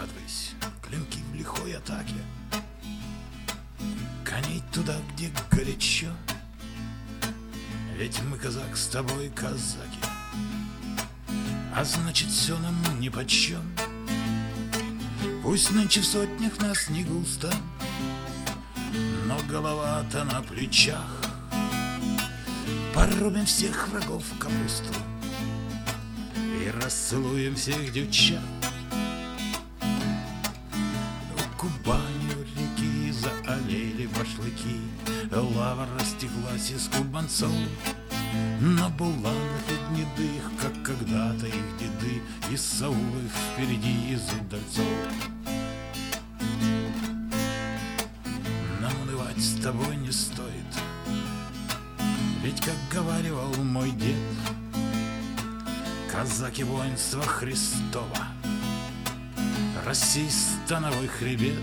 подвысь клинки в лихой атаке, коней туда, где горячо. Ведь мы, казак, с тобой казаки, а значит, все нам нипочем. Пусть нынче в сотнях нас не густо, но голова-то на плечах. Порубим всех врагов в капусту и расцелуем всех девчат. У Кубани у реки заолели башлыки, лава растеклась из кубанцов. На буланах и гнедых, как когда-то их деды, из Саулы впереди, из удальцов. Нам унывать с тобой не стоит, ведь, как говаривал мой дед, казаки воинства Христова, России становой хребет.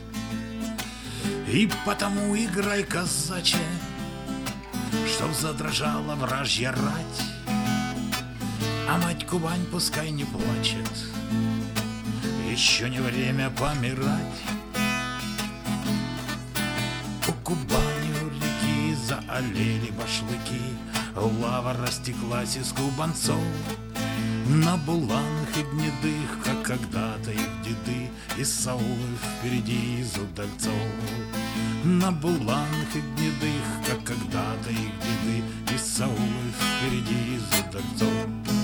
И потому играй, казаче, чтоб задрожала вражья рать, а мать Кубань пускай не плачет, еще не время помирать. У Кубани у реки заолели башлыки, лава растеклась из кубанцов. На буланах и гнедых, как когда-то их деды, из Саулы впереди, из удальцов. На буланах и гнедых, как когда-то их деды, из Саулы впереди, из удальцов.